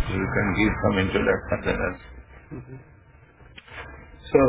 You can give some introduction to us. So,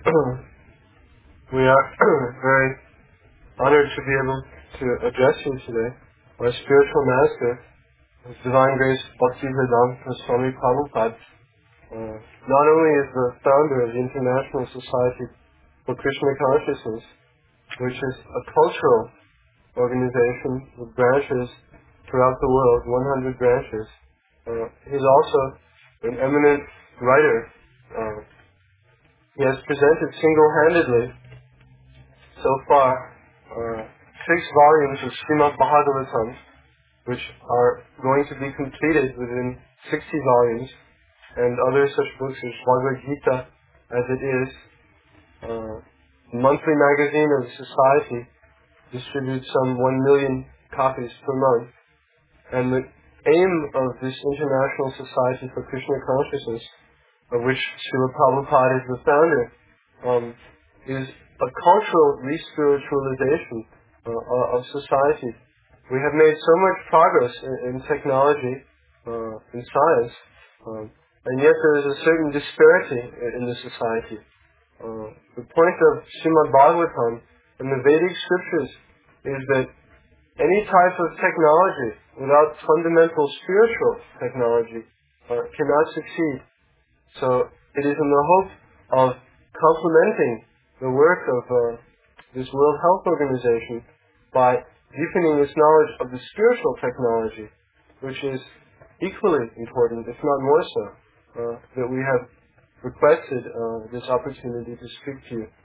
we are very honored to be able to address you today. Our spiritual master, His Divine Grace Bhaktivedanta Swami Prabhupada, not only is the founder of the International Society for Krishna Consciousness, which is a cultural organization with branches throughout the world, 100 branches. He's also an eminent writer. He has presented single-handedly so far 6 volumes of Srimad Bhagavatam, which are going to be completed within 60 volumes, and other such books as Bhagavad Gita, as it is. Monthly magazine of the Society distributes some 1 million copies per month. And the aim of this International Society for Krishna Consciousness, of which Srila Prabhupada is the founder, is a cultural re-spiritualization of society. We have made so much progress in technology, in science, and yet there is a certain disparity in the society. The point of Srimad Bhagavatam and the Vedic scriptures is that any type of technology without fundamental spiritual technology cannot succeed. So it is in the hope of complementing the work of this World Health Organization by deepening this knowledge of the spiritual technology, which is equally important, if not more so, that we have requested this opportunity to speak to you.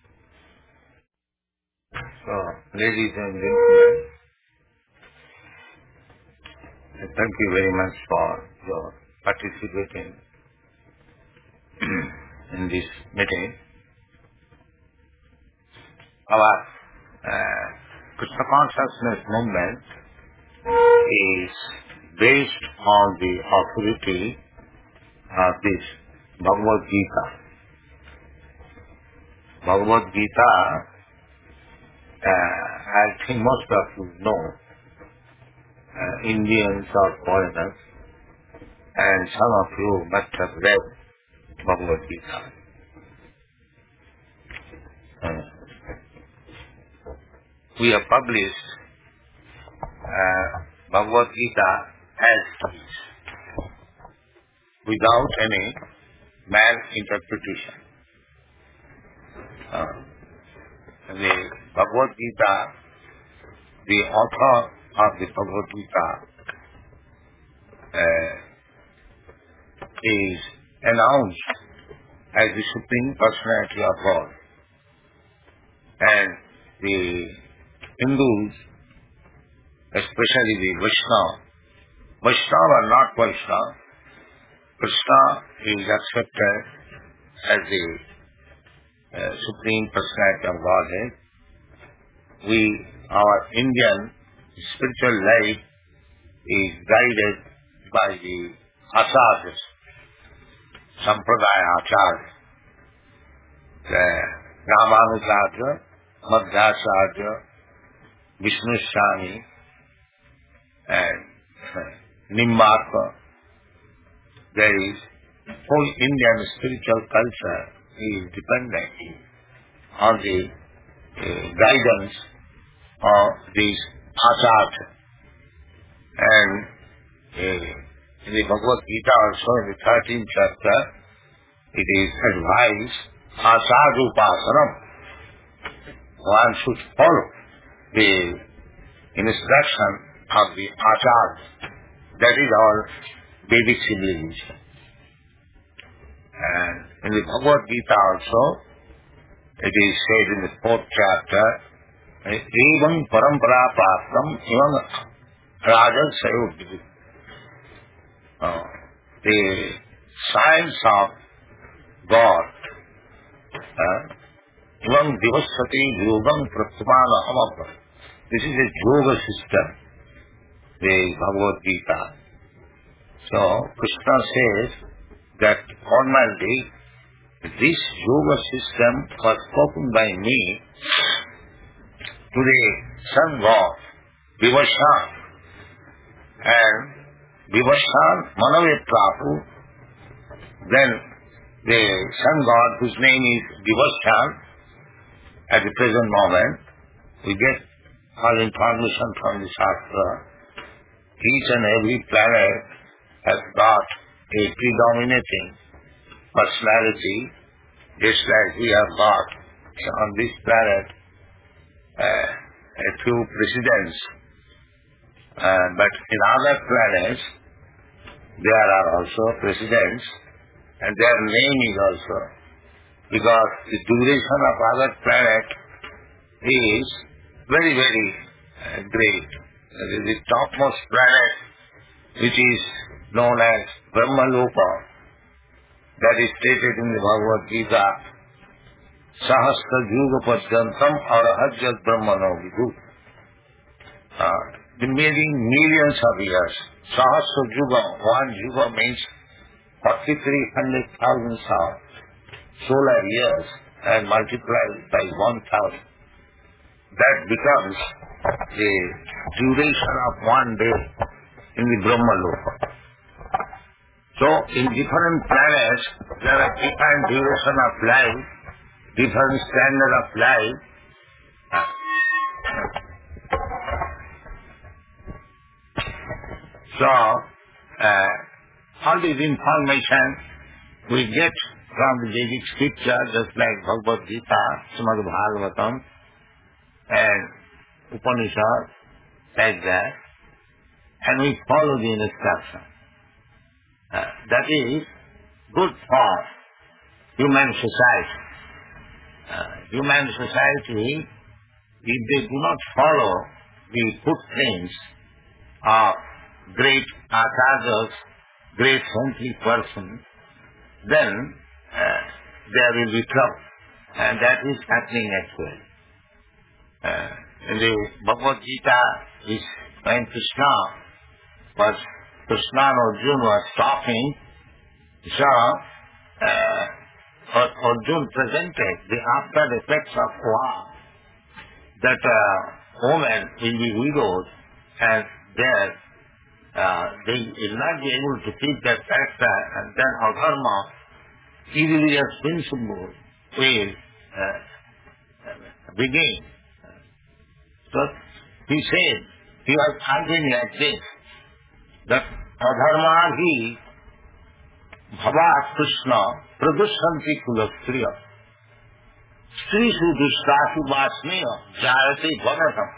So, ladies and gentlemen, thank you very much for your participating in this meeting. Our Krishna Consciousness movement is based on the authority of this Bhagavad Gita. Bhagavad Gita, I think most of you know, Indians or foreigners, and some of you must have read Bhagavad Gita. We have published Bhagavad Gita as is, without any malinterpretation. The Bhagavad Gita, the author of the Bhagavad Gita is announced as the Supreme Personality of God. And the Hindus, especially the Vaishnava or not Vaishnava, Krishna is accepted as the Supreme Personality of Godhead. Our Indian spiritual life is guided by the Acharyas, Sampradaya Acharya, the Ramanujacharya, Madhyacharya, Vishnu Swami, and Nimmarka. There is whole Indian spiritual culture is dependent on the guidance of these Acharyas. And in the Bhagavad Gita also, in the 13th chapter, it is advised, Acharya Upasanam. One should follow the instruction of the Acharya. That is our Vedic civilization. And in the Bhagavad Gita also, it is said in the 4th chapter, Evam parampara praptam evam rajas sayodhiti. The science of God, evam divasati yogam pratyamana amabha. This is a yoga system, the Bhagavad Gita. So, Krishna says that ordinarily this yoga system was spoken by me to the son god Vivasha, and Vivashan Manavetrapu, then the sun god whose name is Vivashan, at the present moment, we get all information from the Shastra. Each and every planet has got a predominating personality, just like we have got on this planet a few presidents. But in other planets, there are also presidents, and their name is also, because the duration of other planet is very, very great. The topmost planet, which is known as Brahmaloka, that is stated in the Bhagavad Gita, Sahasra Yuga Padyantam Arahajyat Brahmano Vidhu. The millions of years. Sahasra Yuga, one Yuga means 4,300,000 solar years, and multiplied by 1,000. That becomes the duration of one day in the Brahmaloka. So, in different planets, there are different duration of life, different standard of life. So, all this information we get from the Vedic scripture, just like Bhagavad Gita, Srimad Bhagavatam, and Upanishad, like that, and we follow the instruction. That is good for human society. Human society, if they do not follow the footprints of great acharyas, great saintly persons, then there will be trouble. And that is happening actually. In the Bhagavad Gita, when Krishna and Arjuna was talking, so Arjuna presented the after effects of war, that women will be widowed, and there they will not be able to keep their character, and then adharma, easily as principle, will begin. So he said, he was arguing like this, that adharma hi bhavat Krishna pradushanti kulastriya strishu dushtashu vasneya jayate bhagatam.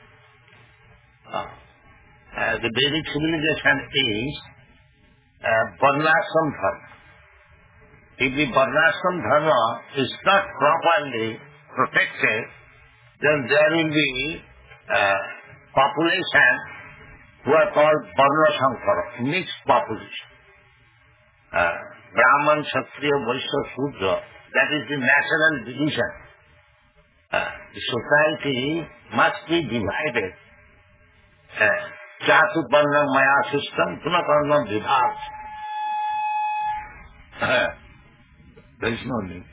The Vedic civilization is varnashram dharma. If the varnashram dharma is not properly protected, then there will be population who are called Varna Sankara, mixed population. Brahman, Kshatriya, Vaishya, Shudra, that is the natural division. The society must be divided. Chatuparna Maya system, Punakarna Vibhag. There is no need.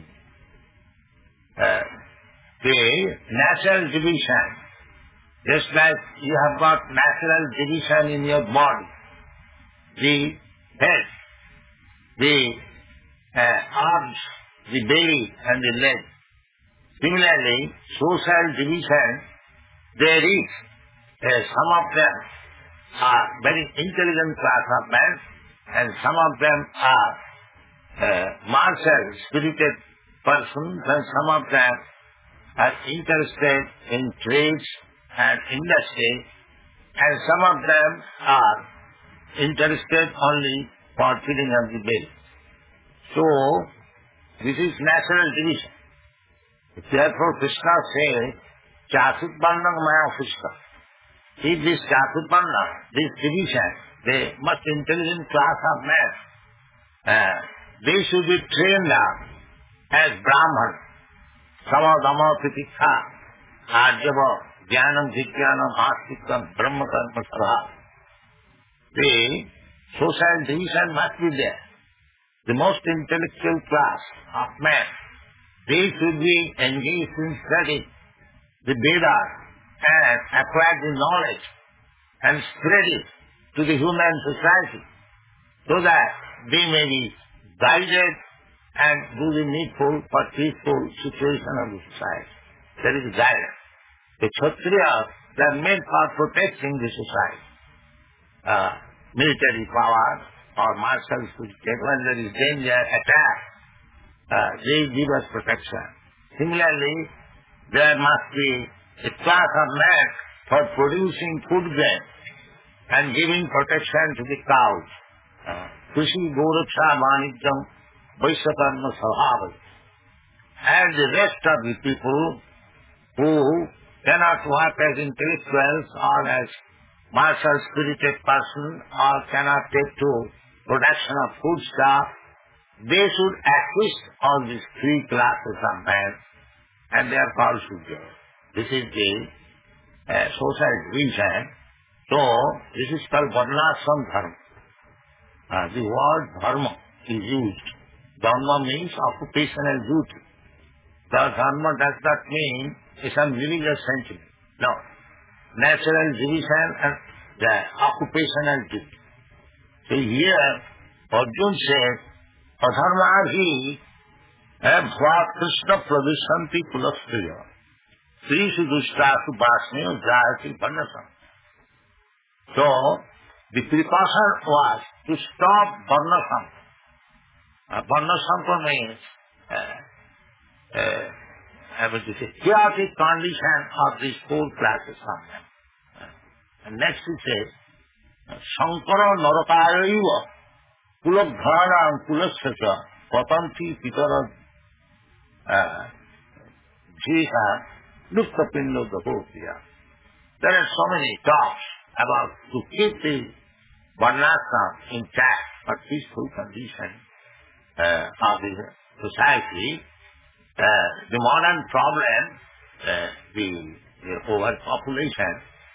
The natural division, just like you have got natural division in your body, the head, the arms, the belly and the leg. Similarly, social division, there is some of them are very intelligent class of men, and some of them are martial, spirited persons, and some of them are interested in trades and industry, and some of them are interested only for filling up the belly. So, this is natural division. Therefore, Krishna says, Chatuparnam Maya Krishna. If this Chatuparna, this division, the most intelligent class of men, they should be trained up as Brahman. Samadama Pitikha, Arjava, Jnanam, Vijnanam, Astikam, Brahma Karma Sabha. The social division must be there. The most intellectual class of men, they should be engaged in study the Vedas and acquire the knowledge and spread it to the human society so that they may be guided and do the needful for peaceful situation of the society. That is guidance. The Kshatriyas, they are meant for protecting the society. Military power or martial spirit, when there is danger, attack, they give us protection. Similarly, there must be a class of men for producing food grain and giving protection to the cows. Krishi Goraksha Vanijam Vaisyakarma Sabhava. And the rest of the people who cannot work as intellectuals or as martial spirited person or cannot take to production of food stuff, they should assist all these three classes of men, and they are called Shudra. This is the social division. So, this is called Varnashram Dharma. The word dharma is used. Dharma means occupational duty. The dharma does not mean some religious sentiment. No. Natural division and the occupational duty. So here, Arjun says, Adharma hi bhvat Krishna pravishanti kulastriya. Sri sudushtasu basneyo jayati varnasam. So, the precaution was to stop varnasam. Varnasam means chaotic condition of these four classes of men. And next it says, Shankara narakayaiva kulabdhanam kulasyacha patanti pitara jheha luptapindo dahotiya. There are so many talks about to keep the varnashram intact for peaceful condition of the society. The modern problem, the overpopulation,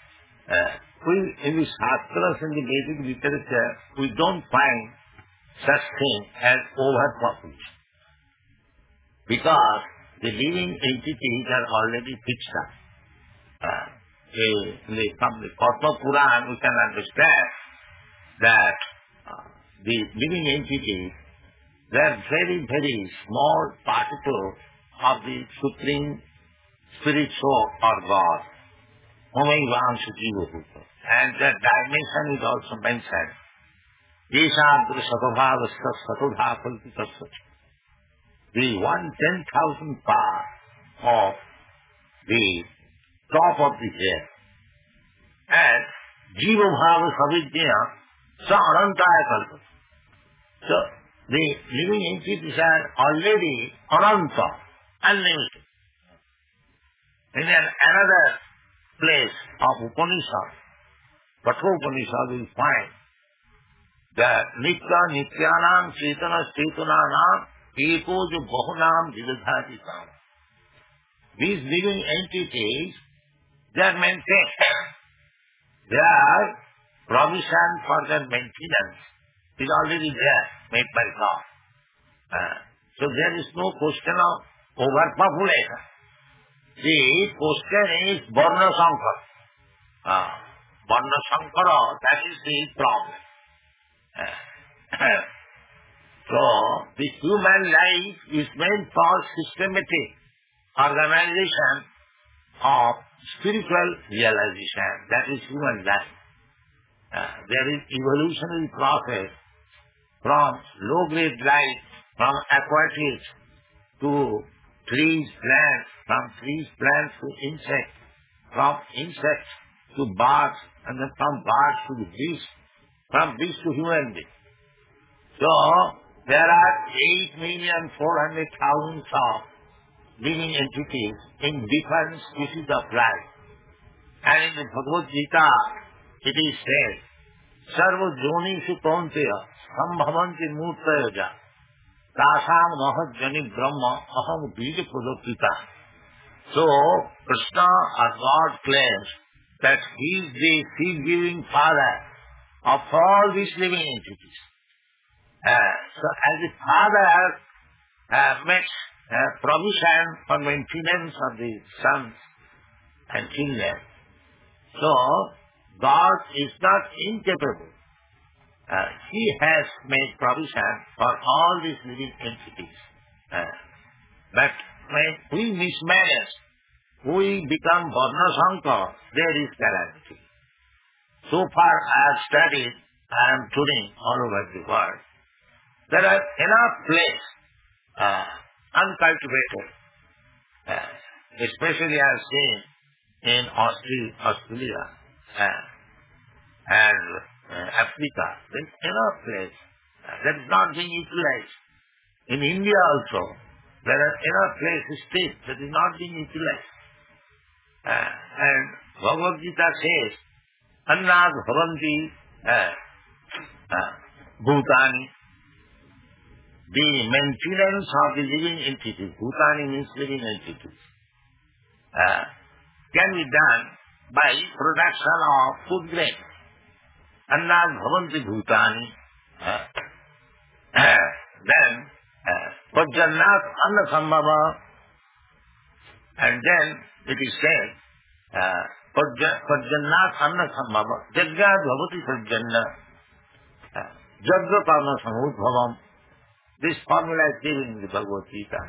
in the Shastras and the Vedic literature, we don't find such thing as overpopulation. Because the living entities are already fixed up. From the Padma Puran, we can understand that the living entities, they are very, very small particles of the Supreme Spirit Soul or God. And that dimension is also mentioned. The 1/10,000th part of the top of the head. And Jiva Bhava Savidya Sa Anantaya Kalpata. So, the living entities are already Ananta, unlimited. In another place of Upanishad, Kathopanishad, we find that Nitya Nityanam Chetana Chetananam Eko Jo Bahunam Jidadhatitam. These living entities, they are maintained. Their provision for their maintenance is already there, made by God. So there is no question of overpopulation. The question is Varna Sankara. Varna Sankara, that is the problem. So, the human life is meant for systematic organization of spiritual realization. That is human life. There is evolutionary process from low-grade life, from aquatics to trees, plants, from trees, plants to insects, from insects to birds, and then from birds to the beast, from beast to human being. So, there are 8,400,000 of living entities in different species of life. And in the Bhagavad Gita, it is said, Sarva Jonishu Kaunteya Sambhavanti Murtayaja Tasam Mahat Jani Brahma Aham Bija Pradopita. So, Krishna or God claims that He is the seed-giving Father of all these living entities. So, as the Father makes provision for maintenance of the sons and children, so God is not incapable. He has made provision for all these living entities. But when we mismanage, we become Varna Shankar, there is calamity. So far I have studied, I am touring all over the world. There are enough places uncultivated, especially I have seen in Australia and Africa. There is enough place that is not being utilized. In India also, there are enough places still that is not being utilized. And Bhagavad Gita says, Annad Bhavanti Bhutani. The maintenance of the living entities, Bhutani means living entities, can be done by production of food grains. Annad Bhavanti Bhutani. Then Pajjannat Anna Sambhava, and then it is said Pajjannat Anna Sambhava, Jagyad Bhavati Pajjanna, Jagya Karma Samudbhavam. This formula is given in the Bhagavad Gita.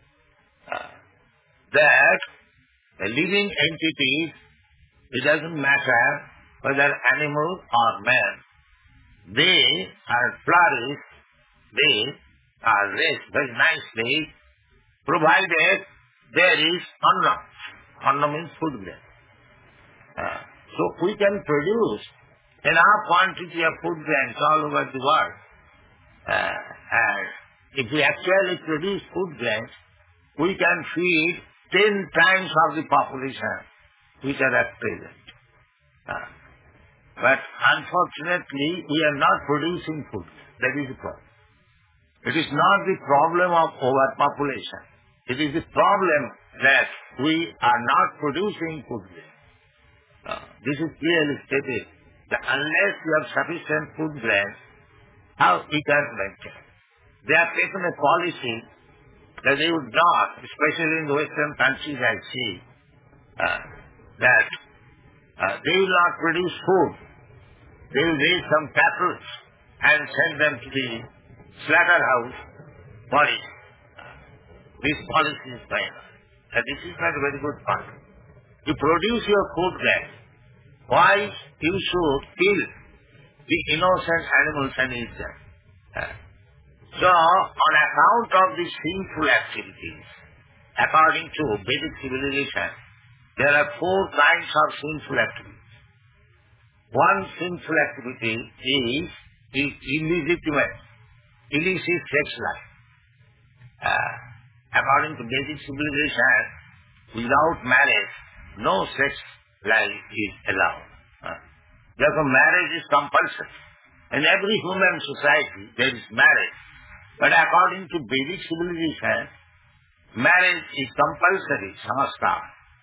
That the living entities, it doesn't matter whether animal or man, they are flourished, they are raised very nicely, provided there is anna. Anna means food grain. So we can produce enough quantity of food grains all over the world. And if we actually produce food grains, we can feed 10 times of the population which are at present. But unfortunately, we are not producing food. That is the problem. It is not the problem of overpopulation. It is the problem that we are not producing food grains. This is clearly stated that unless you have sufficient food grains, how we can maintain? They have taken a policy that they would not, especially in the Western countries I see, that they will not produce food. They will raise some cattle and send them to the slaughterhouse body. This policy is fine. And this is not a very good policy. To produce your food grain, why you should kill the innocent animals and eat them? So, on account of these sinful activities, according to Vedic civilization, there are 4 kinds of sinful activities. One sinful activity is illegitimate, illicit sex life. According to Vedic civilization, without marriage, no sex life is allowed. Therefore, marriage is compulsory. In every human society, there is marriage. But according to Vedic civilization, marriage is compulsory, samasta.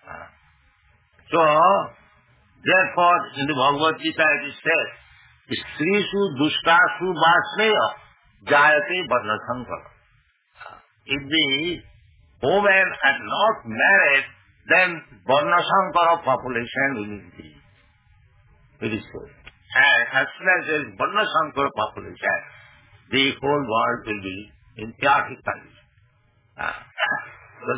So, therefore, in the Bhagavad Gita it is said, Strishu dushtashu vasneya jayate varna sankara. If the women are not married, then varna sankara population will increase. It is so. And as soon as there is varna sankara population, the whole world will be in chaotic condition. So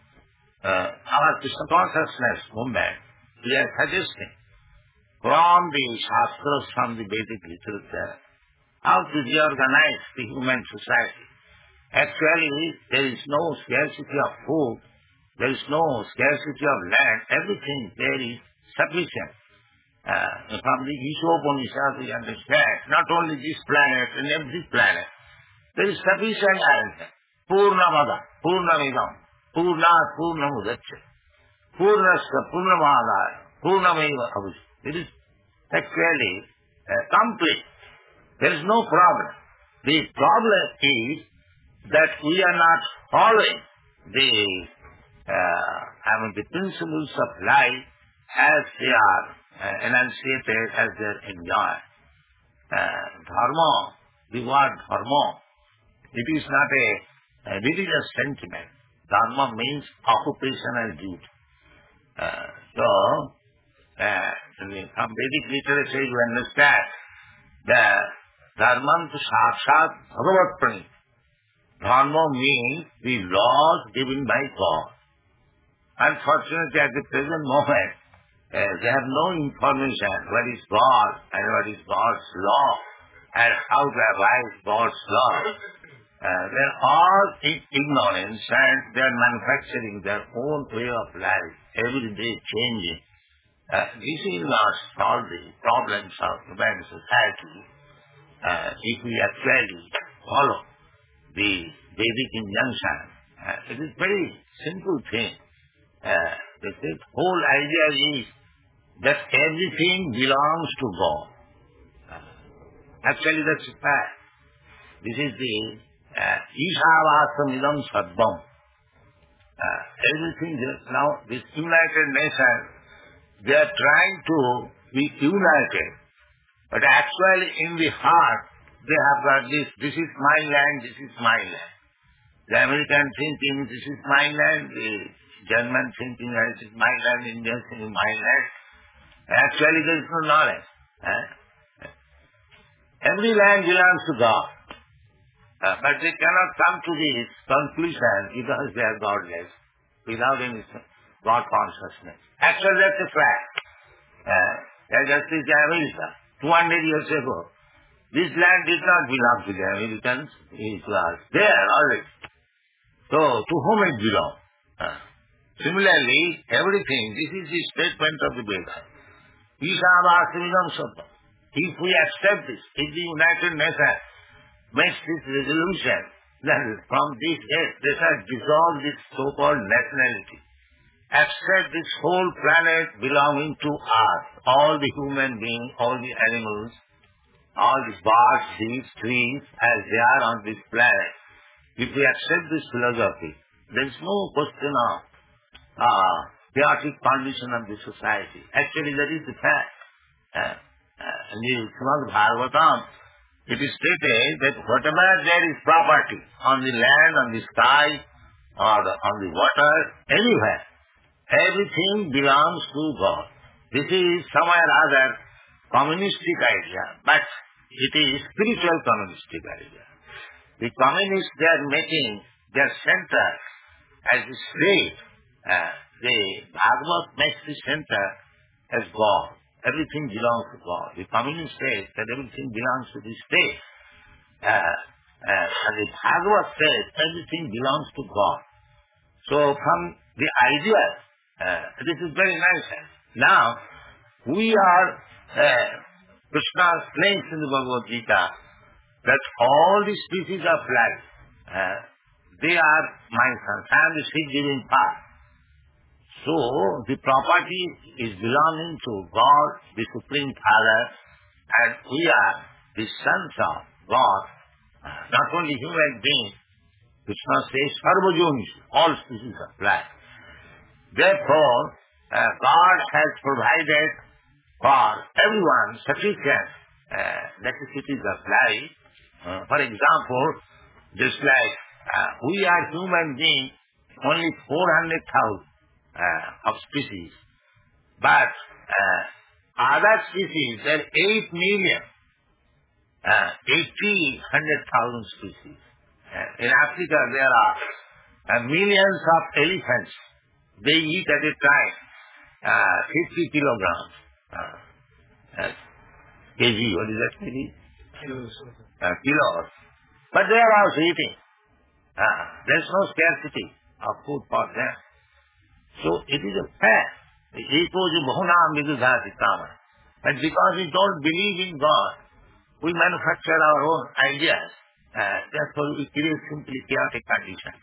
our Krishna consciousness movement, we are suggesting from the Shastras, from the Vedic literature, how to reorganize the human society. Actually, there is no scarcity of food, there is no scarcity of land, everything there is sufficient. From the Ishopanishad we understand, not only this planet and every planet, there is sufficient arrangement. Purnamada, Purnamidam, Purnat Purnamudaccha, Purnasya Purnamadaya, Purnameva Avush. It is actually complete. There is no problem. The problem is that we are not following the principles of life as they are enunciated, as they are enjoyed. Dharma, the word dharma, it is not a religious sentiment. Dharma means occupational duty. So, from Vedic literature you understand that dharman to sakshat bhagavat pranit. Dharma means the laws given by God. Unfortunately, at the present moment, they have no information what is God and what is God's law and how to abide God's law. They are all in ignorance and they are manufacturing their own way of life, every day changing. This will not solve the problems of human society if we actually follow the Vedic injunction. It is very simple thing. The whole idea is that everything belongs to God. Actually, that's a fact. This is the Ishavasam Saddvam. Everything now, this United Nations, they are trying to be united, but actually in the heart they have got this is my land, this is my land. The American thinking, this is my land, the German thinking, this is my land, Indian thinking, my land. Actually there is no knowledge. Every land belongs to God. But they cannot come to this conclusion because they are godless, without any God consciousness. Actually that's a fact. Just as America, 200 years ago, this land did not belong to the Americans, it was there already. So, to whom it belongs? Similarly, everything, this is the statement of the Veda. Ishavasam Saddvam. If we accept this, if the United Nations makes this resolution, then from this day, they shall dissolve this so-called nationality. Accept this whole planet belonging to us, all the human beings, all the animals, all the birds, seeds, trees, as they are on this planet. If we accept this philosophy, there is no question of chaotic condition of the society. Actually, that is the fact. In the Srimad Bhagavatam, it is stated that whatever there is property on the land, on the sky, or on the water, anywhere, everything belongs to God. This is somewhere other communistic idea, but it is spiritual communistic idea. The communists, they are making their center as a state. The Bhagavad makes the center as God. Everything belongs to God. The communist says that everything belongs to the state. And the Bhagavad says everything belongs to God. So from the idea, this is very nice. Now, we are, Krishna explains in the Bhagavad Gita that all the species of life, they are my sons. I am the seed-giving part. So, the property is belonging to God, the Supreme Father, and we are the sons of God, not only human beings. Krishna says, Sarvajonishu, all species of life. Therefore, God has provided for everyone sufficient necessities of life. For example, just like we are human beings, only 400,000 of species. But other species, there are 8 million, 100,000 species. In Africa, there are millions of elephants. They eat at a time 50 kilograms. Kg, what is that kg? Kilos. But they are also eating. There is no scarcity of food for them. So it is a fact. But because we don't believe in God, we manufacture our own ideas. Therefore we create simply chaotic conditions.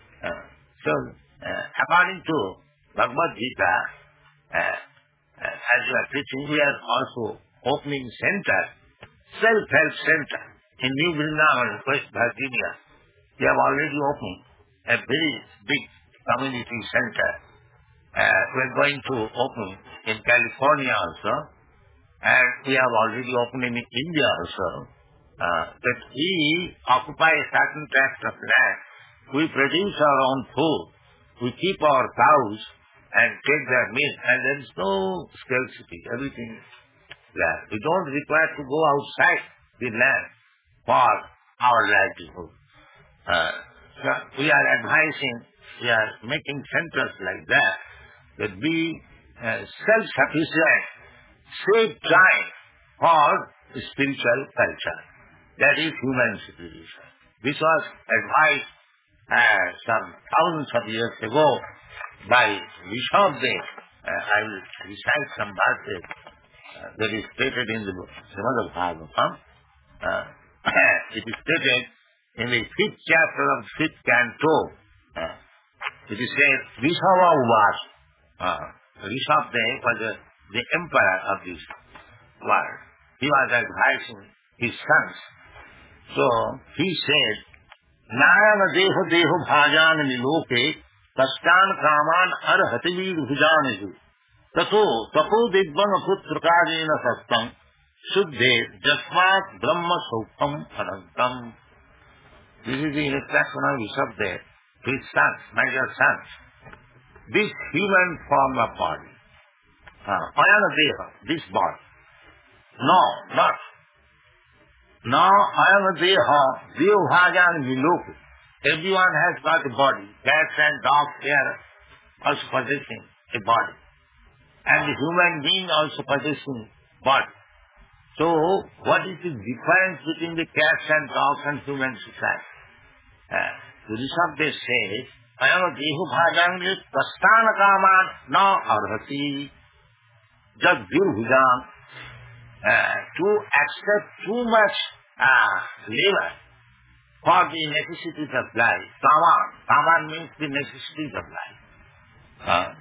According to Bhagavad Gita, as we are preaching, we are also opening center, self-help center in New Vrindavan, West Virginia. We have already opened a very big community center. We are going to open in California also, and we have already opened in India also. That we occupy a certain tract of land, we produce our own food, we keep our cows, and take their meat, and there is no scarcity. Everything is there. We don't require to go outside the land for our livelihood. So we are advising, we are making centers like that we self-sufficient, save time for spiritual culture. That is human civilization. This was advised some thousands of years ago by Rishabdev. I will recite some verses that is stated in the Srimad Bhagavatam. It is stated in the 5th chapter of 5th canto. It is said, Rishabha was, Rishabdev was the emperor of this world. He was advising his sons. So he said, Narayana deho deho bhajan niloke tastan kaman arhati vir bhujanehu tato tapo digbam putrukajena sattam suddhe jasmat brahma saukham anantam. This is the instruction of Rishabdev to his sons, my dear sons. This human form of body, ayana deha, this body. No, not. Now, ayana deha, deho bhajan niloke. Everyone has got a body. Cats and dogs, they are also possessing a body. And the human being also possessing body. So, what is the difference between the cats and dogs and human society? Rishabdev says, ayana deho bhajan niloke prasthana kaman na arhati jad virbhujan. To accept too much labor for the necessities of life. Kaman means the necessities of life.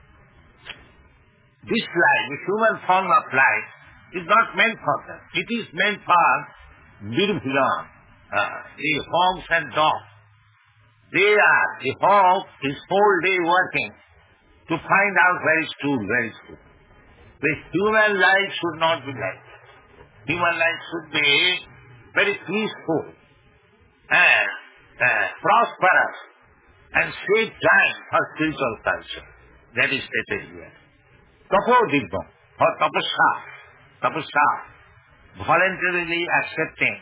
This life, the human form of life, is not meant for that. It is meant for Virbhujan, the hogs and dogs. The hog is whole day working to find out where is food, where is food. The human life should not be like that. Human life should be very peaceful and prosperous and save time for spiritual culture. That is stated here. Tapodigbam, or tapasya, voluntarily accepting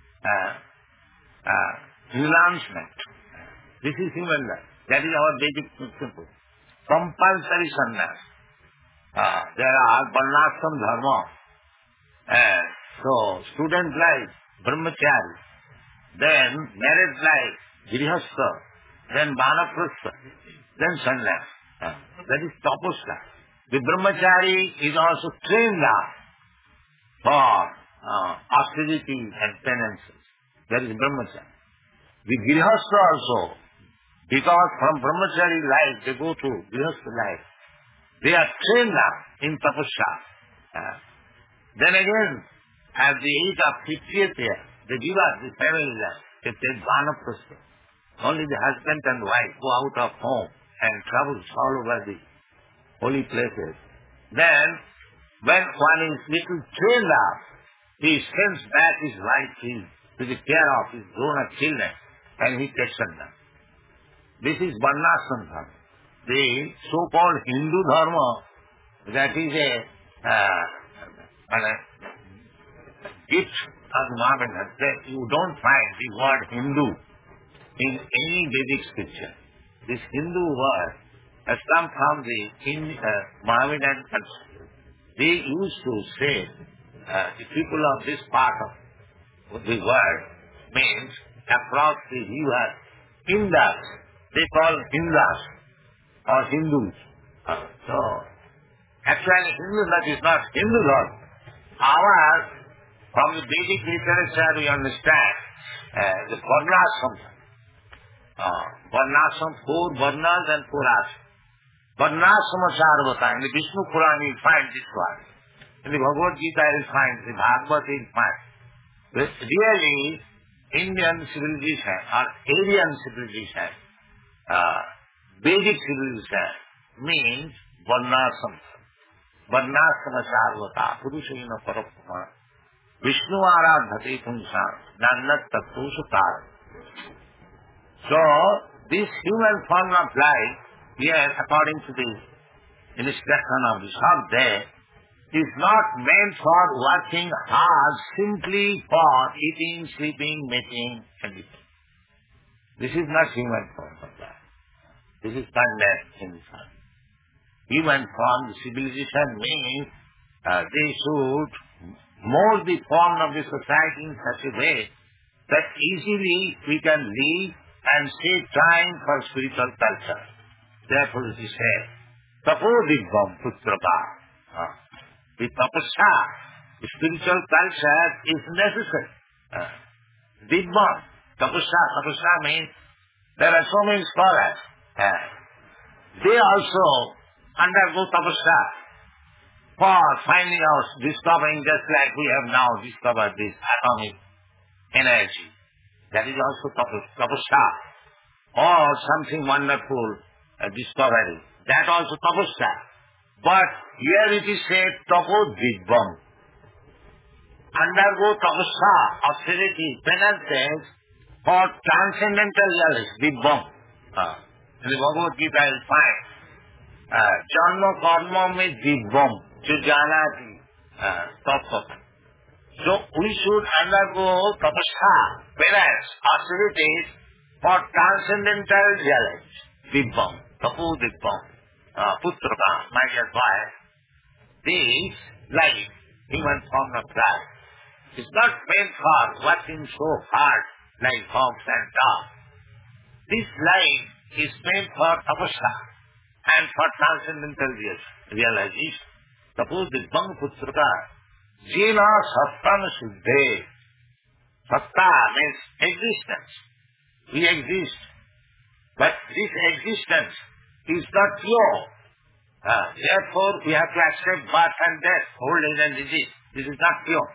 renouncement. This is human life. That is our basic principle. Compulsory sannyas. There are varnashram dharma. So, student life, brahmachari. Then married life, grihastha. Then vanaprastha. Then sannyas. That is tapasya. The brahmachari is also trained for austerity and penances. That is brahmachari. The grihastha also, because from brahmachari life they go to grihastha life. They are trained in tapasya. Then again, at the age of 50th year, they give up the family life. They take vanaprastha. Only the husband and wife go out of home and travel all over the holy places. Then, when one is little trained up, he sends back his wife to the care of his grown-up children, and he takes them. This is varnashram dharma. The so-called Hindu dharma, that is a gift of Mohammedan. You don't find the word Hindu in any Vedic scripture. This Hindu word has come from the Mohammedan culture. They used to say, the people of this part of the world means across the river, Indus. They call Indus or Hindus. So, actually Hindu, that is not Hindu dharma. Ours, from the Vedic literature we understand the varnashram. Varnashram, 4 varnas and 4 ashram. Varnashram sarvata. In the Vishnu Puran you find this one. In the Bhagavad Gita you find, the Bhagavad you find. Really, Indian civilization or Aryan civilization, Vedic civilization means varnashram. Varnashram sarvata. Purushena parapama. Vishnu aradhate punsha. Nannat tattva sutara. So, this human form of life, yes, according to the inspection of the subject is not meant for working hard simply for eating, sleeping, mating, everything. This is not human form of life. This is kindness in the sun. Human form, the civilization means they should mold the form of the society in such a way that easily we can live and save time for spiritual culture. Therefore it is said, Tapodibvam putraka. The tapasya, the spiritual culture is necessary. Dibvam, tapasya means there are so many scholars. They also undergo tapasya for finding out, discovering, just like we have now discovered this atomic energy. That is also tapasya. Or something wonderful discovery. That also tapasya. But here it is said, tapodibvam. Undergo tapasya, austerity, penance for transcendental knowledge, dibvam. In the Bhagavad Gita you will find, janma karma mein dibvam, jo janati, tapat. So we should undergo tapasya, penance, austerities for transcendental knowledge, dibvam, tapodibvam. Putraka, my dear boy, this life, human form of life, is not meant for working so hard like hogs and dogs. This life is meant for tapasya and for transcendental realization. Tapodibvam putraka, jena sattan suddhe. Satta means existence. We exist. But this existence is not pure. Therefore, we have to accept birth and death, old age and disease. This is not pure.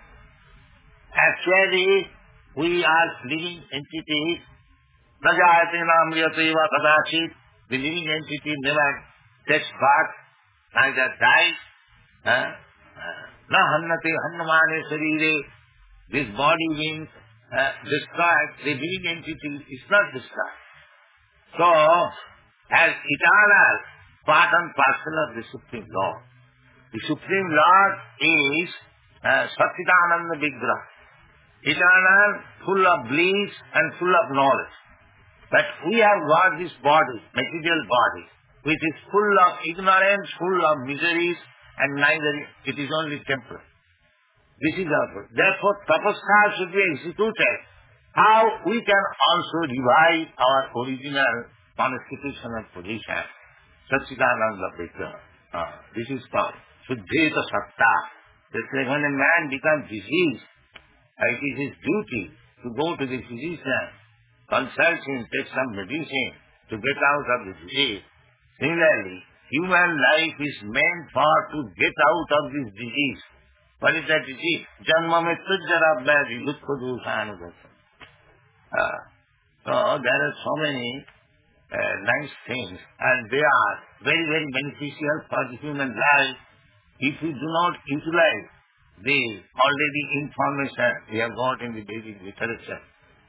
Actually, we are living entities. Najayate namriyateva kadachit. The living entity never takes birth, neither dies. Na hannate hannamane sarire. This body being destroyed, the living entity is not destroyed. So, as eternal part and parcel of the Supreme Lord. The Supreme Lord is Satchidananda Vigraha. Eternal, full of bliss and full of knowledge. But we have got this body, material body, which is full of ignorance, full of miseries, and neither it is only temporary. This is our good. Therefore, tapasya should be executed. How we can also revive our original constitutional position. Satchidananda Vigraha. This is called Suddheta Satta. Just like when a man becomes diseased, it is his duty to go to the physician, consult him, take some medicine to get out of the disease. Similarly, human life is meant for to get out of this disease. What is that disease? Janma mrityu jara vyadhi dukkha dosha anubhava. So there are so many nice things, and they are very, very beneficial for the human life if we do not utilize the already information we have got in the Vedic literature.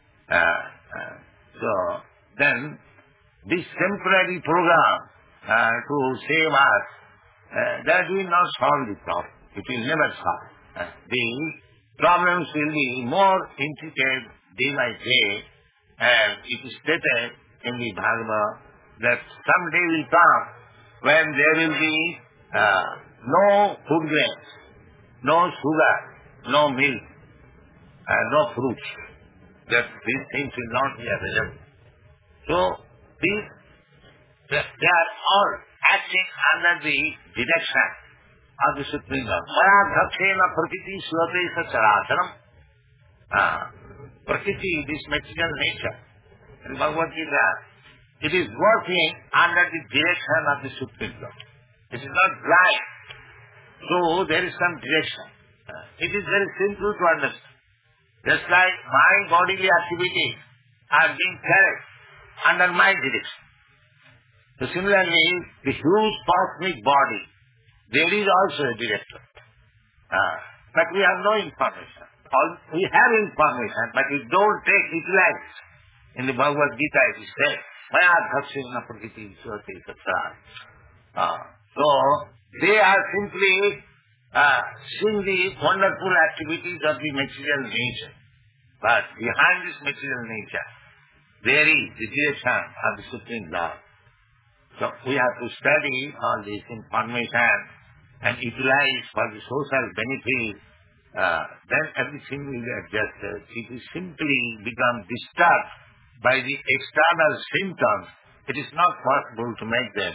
So then this temporary program to save us, that will not solve the problem. It will never solve. The problems will be more intricate day by day, and it is stated in the Bhagavad that someday will come when there will be no food grains, no sugar, no milk, no fruits. That these things will not be available. So they are all acting under the direction of the Supreme Lord. Maya dhakshena prakriti svate sacharacharam. Prakriti, this material nature, in Bhagavad Gita, it is working under the direction of the Supreme Lord. It is not blind. So there is some direction. It is very simple to understand. Just like my bodily activities are being carried under my direction. So similarly, the huge cosmic body, there is also a director. But we have no information. We have information, but we don't utilize. In the Bhagavad Gita it is said, Maya dhakshena prakriti svate sacharacharam. So they are simply seeing the wonderful activities of the material nature. But behind this material nature, there is the direction of the Supreme Lord. So we have to study all this information and utilize for the social benefit. Then everything will be adjusted. If we simply become disturbed by the external symptoms, it is not possible to make them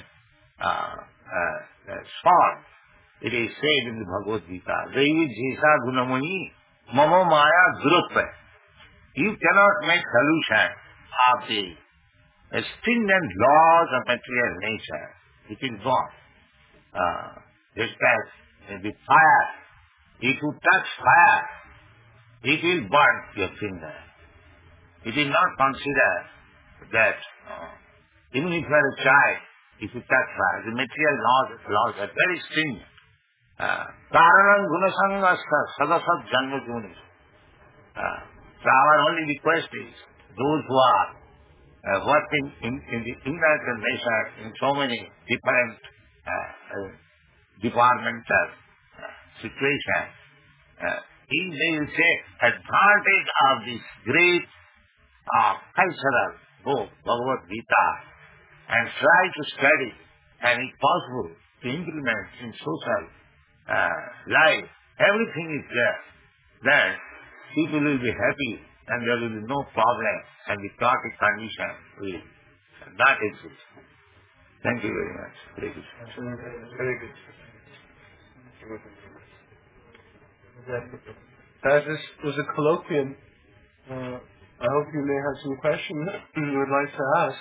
solve. It is said in the Bhagavad Gita, Devi Jesa Gunamani Mama Maya Duruppa. You cannot make solution of the stringent laws of material nature. It is gone. Just as the fire, if you touch fire, it will burn your finger. It is not considered that even if you are a child, if you touch fire, the material laws are very stringent. Karanam gunasangasta sadasat janma juni. So our only request is, those who are working in the international nature in so many different departmental situations, if they will take advantage of this great cultural book, Bhagavad Gita, and try to study, and if possible, to implement in social life, everything is there, then people will be happy and there will be no problem and the chaotic condition will not exist. Thank you very much. Very good. Very good. As this was a colloquium, I hope you may have some questions you would like to ask.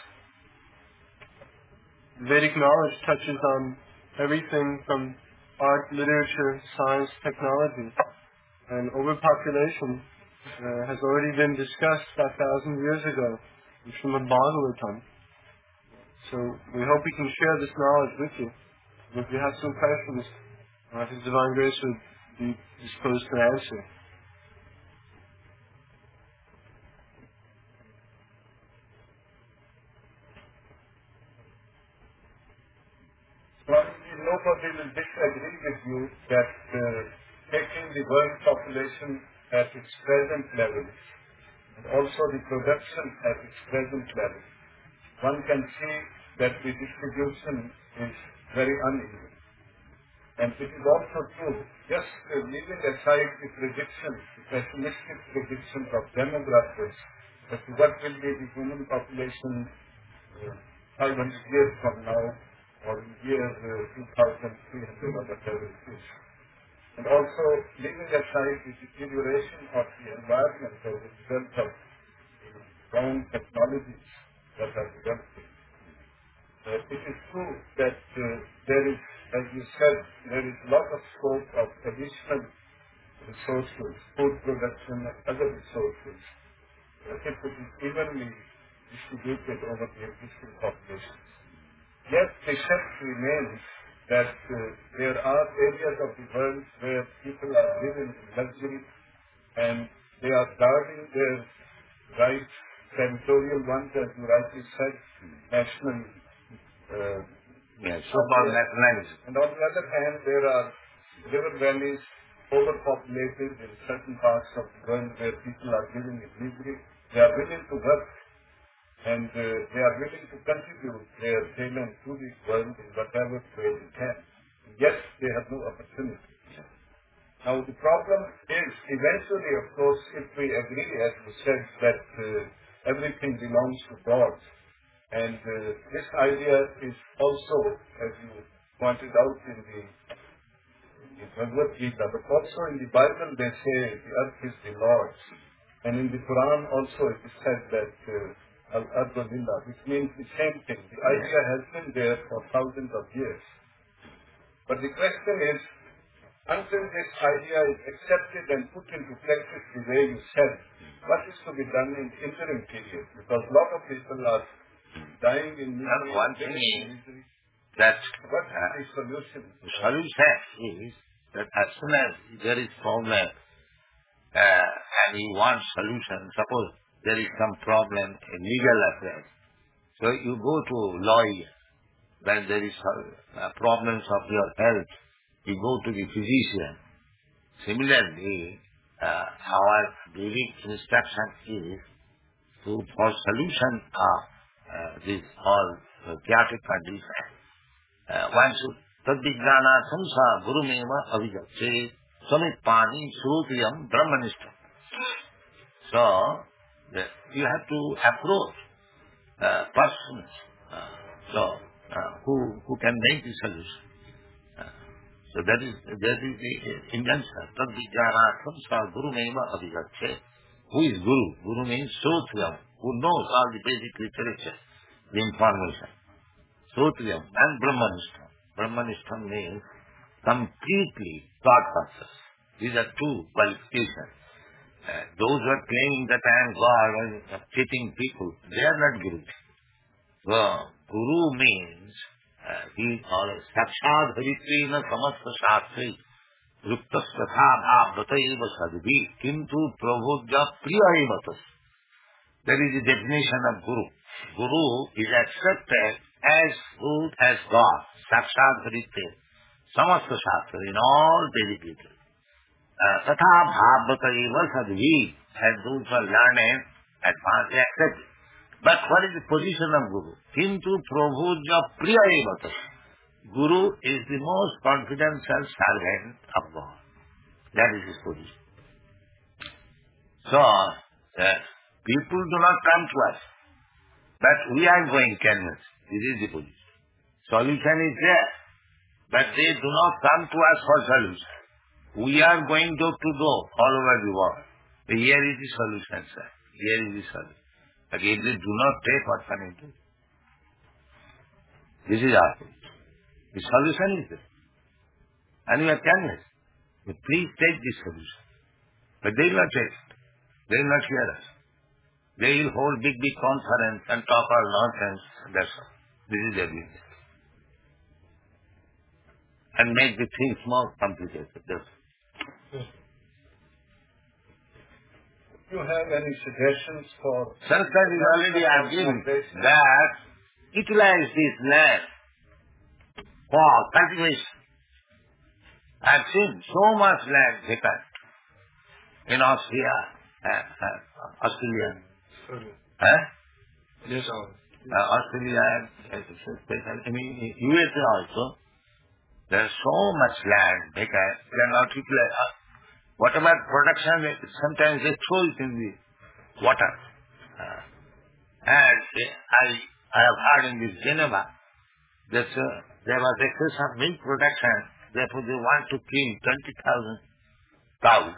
Vedic knowledge touches on everything from art, literature, science, technology, and overpopulation has already been discussed 1,000 years ago in Srimad Bhagavatam. So we hope we can share this knowledge with you. If you have some questions, His Divine Grace would be disposed to answer. Probably nobody will disagree with you that taking the world population at its present level and also the production at its present level, one can see that the distribution is very uneven. And it is also true, just leaving aside the predictions, the pessimistic predictions of demographers, as to what will be the human population 500 years from now, or in year 2300 or whatever it is. And also leaving aside the deterioration of the environment as a result of strong technologies that are developing. It is true that there is, as you said, there is a lot of scope of additional resources, food production and other resources, if it is evenly distributed over the existing populations. Yet the fact remains that there are areas of the world where people are living in luxury and they are guarding their rights, territorial ones, as you rightly said, national. So-called nationalism. And on the other hand, there are river valleys overpopulated in certain parts of the world where people are living in misery. They are willing to work and they are willing to contribute their payment to the world in whatever way they can. Yet they have no opportunity. Now the problem is, eventually, of course, if we agree, as you said, that everything belongs to God, and this idea is also, as you pointed out in the Bhagavad Gita, but also in the Bible they say the earth is the Lord's. And in the Quran also it is said that Al-Ardu Lillah, which means the same thing. The idea has been there for thousands of years. But the question is, until this idea is accepted and put into practice the way you said, what is to be done in the interim period? Because a lot of people are dying in misery. One thing is that what is the solution? The solution is that as soon as there is problem and you want solution, suppose there is some problem in legal affairs, so you go to lawyer. when there is problems of your health, you go to the physician. Similarly, our basic instruction is for solution of this all chaotic condition, one should tadvijnana samsa gurumeva avijacche samipani shrutiyam brahmanishtam. So, you have to approach persons who can make the solution. So that is the invention. Tadvijnana samsa gurumeva avijacche. Who is Guru? Guru means Srotriyam, who knows all the basic literature, the information. Srotriyam and Brahmanishtam. Brahmanishtam means completely thought process. These are two qualifications. Those who are claiming that I am God and cheating people, they are not Guru. So, Guru means he is Sakshad Haritrina Samasta Shastri. Ruptasatha bhavataiva sadhi kintu prabhodya priyaivatas. That is the definition of Guru. Guru is accepted as good as God, Sakshat Haritre, Samasta Shastra, in all Vedic literature. Tatha bhavataiva sadhi, and those who are learned, advanced, they accept it. But what is the position of Guru? Kintu prabhodya priyaivatas. Guru is the most confidential servant of God. That is his position. So, people do not come to us, but we are going canvas. This is the position. Solution is there, but they do not come to us for solution. We are going door to door all over the world. Here is the solution, sir. Here is the solution. But if they do not take, what can we do? This is our position. The solution is there. And we are canvas. But please take this solution. But they will not take it. They will not hear us. They will hold big conference and talk all nonsense. That's all. This is their business. And make the things more complicated. That's all. Do you have any suggestions for... Sanskrit is already arguing that utilize this land for cultivation. I have seen so much land vacant in Austria, Australia. Yes, Australia, I mean USA also. There is so much land vacant. They are not utilized. Whatever production, sometimes they throw it in the water. And I have heard in this Geneva that there was excess of milk production, therefore they want to kill 20,000 cows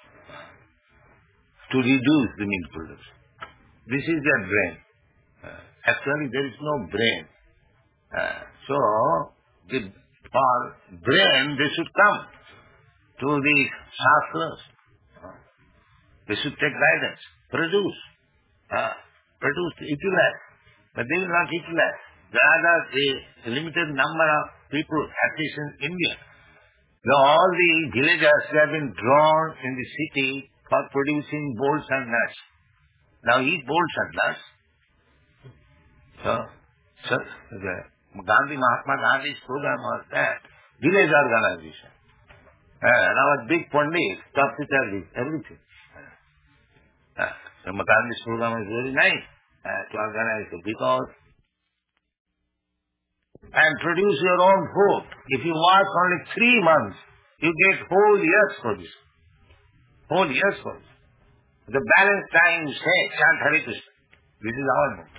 to reduce the milk production. This is their brain. Actually, there is no brain. So, for brain, they should come to the Shastras. They should take guidance, produce, utilize. But they will not utilize. There are a limited number of people, at least in India. All the villagers have been drawn in the city for producing bolts and nuts. Now eat bolts and nuts. So Mahatma Gandhi's program was that village organization. And our big Pandit, topsy-turvy, everything. So Gandhi's program is very nice to organize it because and produce your own food. If you work only 3 months, you get whole years for this. Whole years for this. The balance time, say, chant Hare Krishna. This is our mode.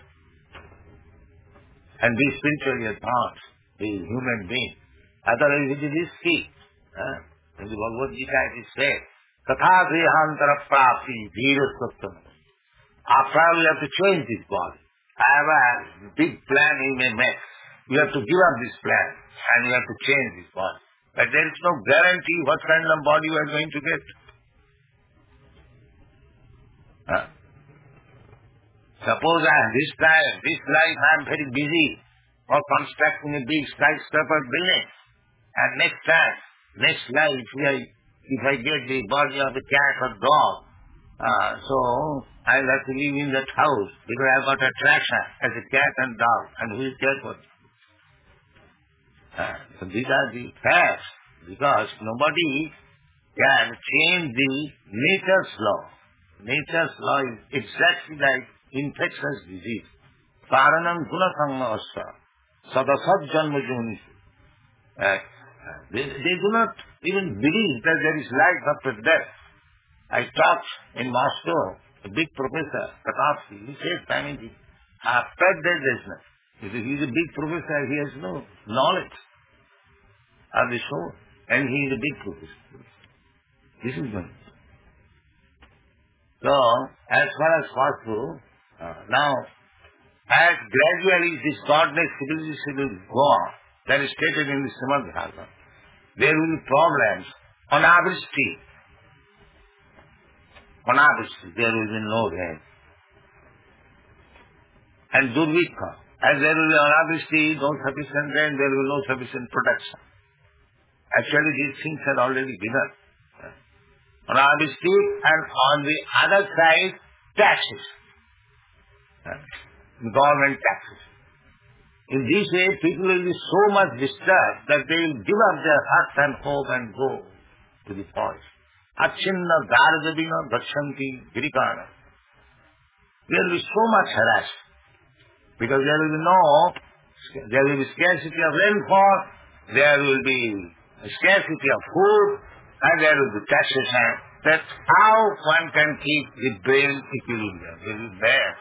And be spiritually advanced, be human being. Otherwise it is risky. In the Bhagavad Gita it is said, Katha grihantara prapti dhirasattam. After all, you have to change this body. I have a big plan you may make. You have to give up this plan and you have to change this body. But there is no guarantee what kind of body you are going to get. Suppose this life I am very busy for constructing a big skyscraper building. And next life, if I get the body of a cat or dog, so I'll have to live in that house because I've got attraction as a cat and dog. And who is there for it? So these are the facts, because nobody can change the nature's law. Nature's law is exactly like infectious disease. Karanam gunasamma asya sadasat janma junisu. They do not even believe that there is life after death. I talked in Moscow, a big professor, Katavsky, he said, Swamiji, after death there is nothing. He is a big professor, he has no knowledge of the soul, and he is a big professor. This is one. So, as far as possible, now, as gradually this godless civilization will go on, that is stated in the Srimad Bhagavatam, there will be problems. Anavristi, there will be no rain. And durvikha, as there will be anavristi, no sufficient rain, there will be no sufficient protection. Actually, these things had already begun. Anavristi, and on the other side, taxes. Government taxes. In this way, people will be so much disturbed that they will give up their hearts and hope and go to the forest. Achinna Dharjadina Dakshanti Girikana. They will be so much harassed, because there will be scarcity of rainfall, there will be scarcity of food, and there will be taxation. That's how one can keep the brain equilibrium. They will bear.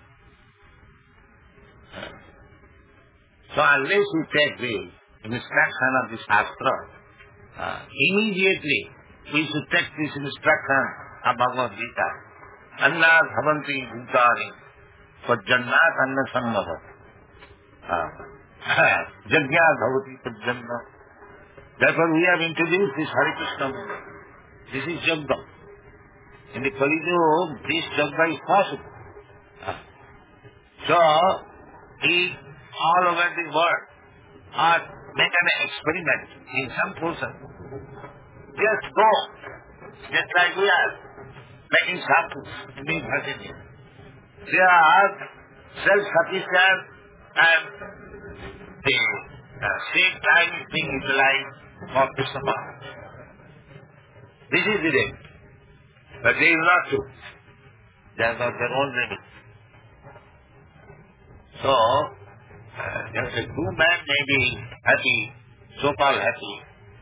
So unless we take the instruction of the Shastra, immediately we should take this instruction of Bhagavad Gita. Anna bhavanti bhutani pajjannat anna sannava. Jagya bhavati pajjanna. Therefore we have introduced this Hare Krishna movement. This is Jagga. In the Kali Yuga, this Jagga is possible. So, all over the world, or make an experiment in some person. Just go, just like we are making samples in the Virginia. They are self-sufficient, and the same time is being utilized for Krishna Maharaj. This is the way. But they will not do. They have got their own remedy. So, the two men may be happy, so-called happy.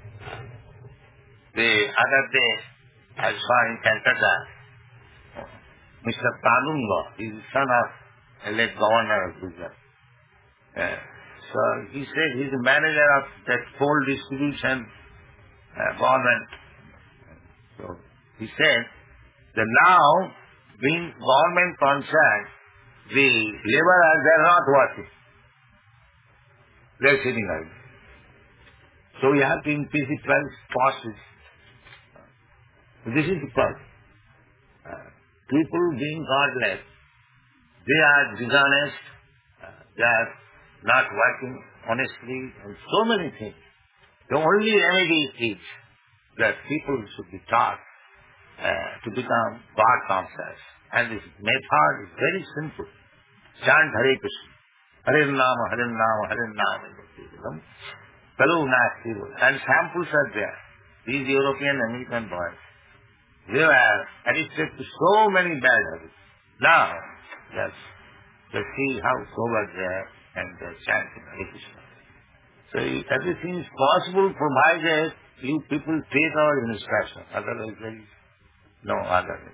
The other day, I saw in Calcutta, Mr. Tanunga is the son of a late governor of Gujarat. So he said he is the manager of that coal distribution government. So he said that now, being government concerned, the laborers are not working. They are sitting idle. So we have to increase the price forces. This is the problem. People being godless, they are dishonest, they are not working honestly, and so many things. The only remedy is that people should be taught to become God conscious. And this method is very simple. Chant Hare Krishna. Hare Nama, Hare Nama, Hare Nama. Kalu Nasti. And samples are there. These European American boys, they were addicted to so many bad habits. Now, just see how sober they are, and they chant Hare Krishna. So everything is possible provided you people take our instruction. Otherwise there is no other way.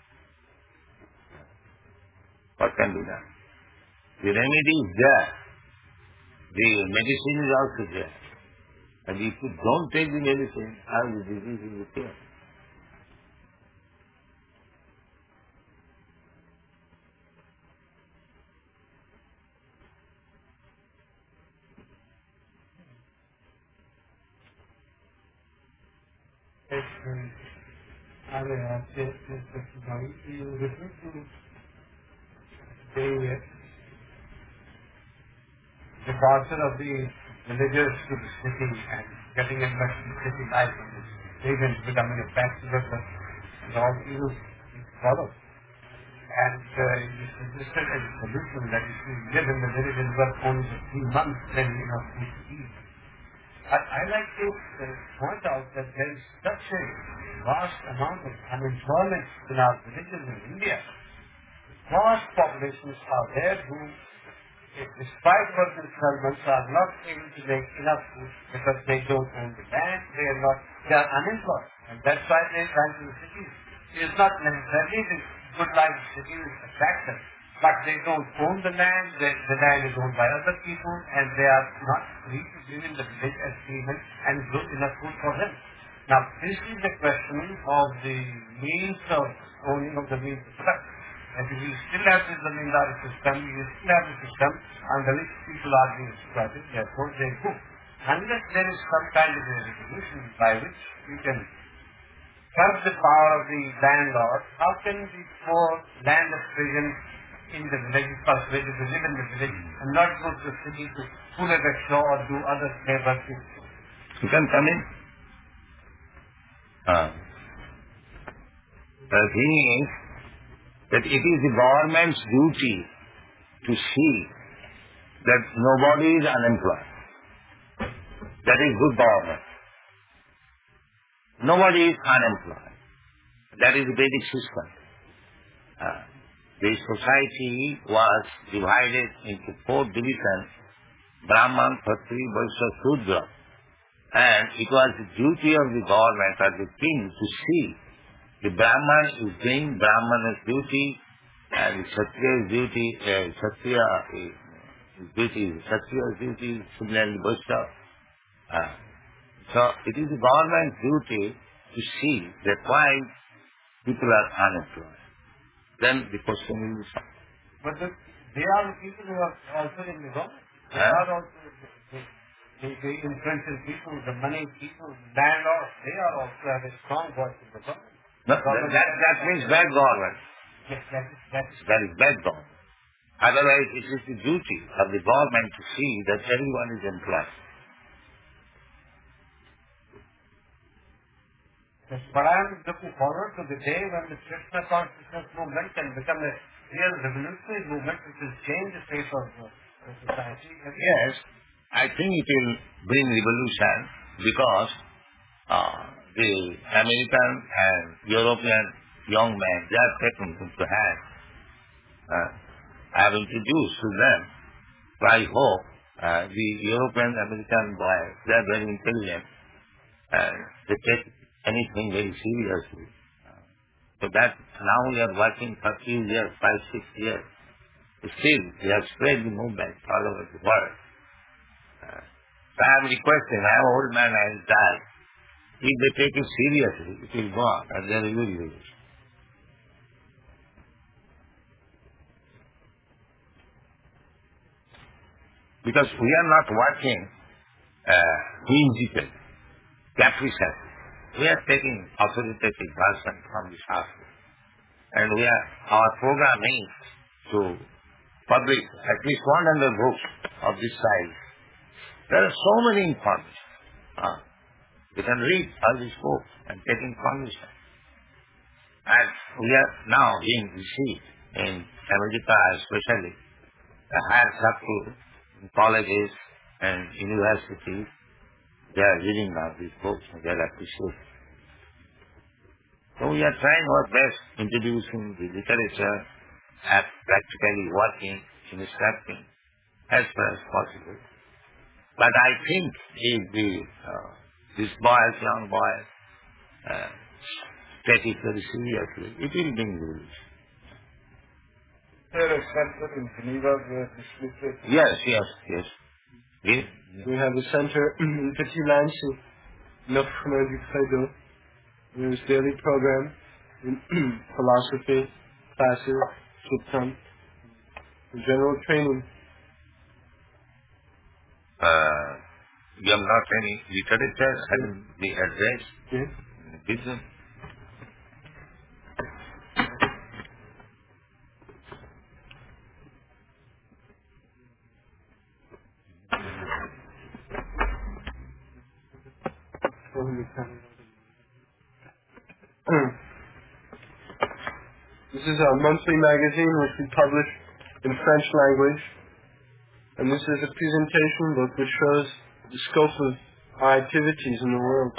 What can be done? The remedy is there. The medicine is also there. And if you don't take the medicine, how the disease will cure? The departure of the villagers to the city and getting in back to the city life and the pagans becoming a tax worker and all evil follows. And you suggested as a solution that if you live in the village and work only for 3 months, then you have food to eat. I like to point out that there is such a vast amount of unemployment in our villages in India. Vast populations are there who, despite working 12 months, are not able to make enough food because they don't own the land, they are unemployed. And that's why they come to the cities. It is not necessarily the good life of cities attract them, but they don't own the land, the land is owned by other people, and they are not free to live in the village as freemen and grow enough food for them. Now, this is the question of the means of owning of the means of production. And if you still have this zamindari system, you still have the system under which people are being exploited, therefore they go. Unless there is some kind of a revolution by which you can curb the power of the landlord, how can the poor land of prison in the village persuaded to live in the village and not go to the city to pull a rickshaw or do other labor things? You can come in. The thing is that it is the government's duty to see that nobody is unemployed. That is good government. Nobody is unemployed. That is the basic system. The society was divided into 4 divisions: Brahman, Khatri, Vaishya, Shudra. And it was the duty of the government or the king to see the Brahman is doing Brahmana's duty, and the Kshatriya's duty, Kshatriya's duty, similarly Vaishya. So it is the government's duty to see that why people are unemployed. Then the question will be solved. But they are the people who are also in the government. They are also the influential people, the money people, landlords. They are also have a strong voice in the government. No, that means bad government. Yes, that is bad government. Otherwise, it is the duty of the government to see that everyone is employed. Yes, but I am looking forward to the day when the Krishna consciousness movement can become a real revolutionary movement which will change the face of society. Yes, I think it will bring revolution because the American and European young men, they are taken into hand. I have introduced to them. So I hope the European American boys, they are very intelligent and they take anything very seriously. So that now we are working for a few years, 5-6 years. Still, we have spread the movement all over the world. So I am requesting, I am an old man, I will die. If they take it seriously, it will go on, and there will be revolution. Because we are not working whimsical, capricious. We are taking authoritative version from the Shastra. And our program is to publish at least 100 books of this size. There are so many information. You can read all these books and take information. And we are now being received in America especially, the higher school, in colleges and universities. They are reading now these books and they are appreciating. So we are trying our best introducing the literature and practically working, instructing as far as possible. But I think if these boys, young boys, take it very seriously, it will bring revolution. Is there a center in Geneva where this literature? Yes. We have a center in Petit Lancy, Neuf Chemin du Credo. There's daily program in philosophy, classes, kirtan, general training. You have not any literature having the address? Yes. Business? This is a monthly magazine which we publish in French language, and this is a presentation book which shows the scope of our activities in the world.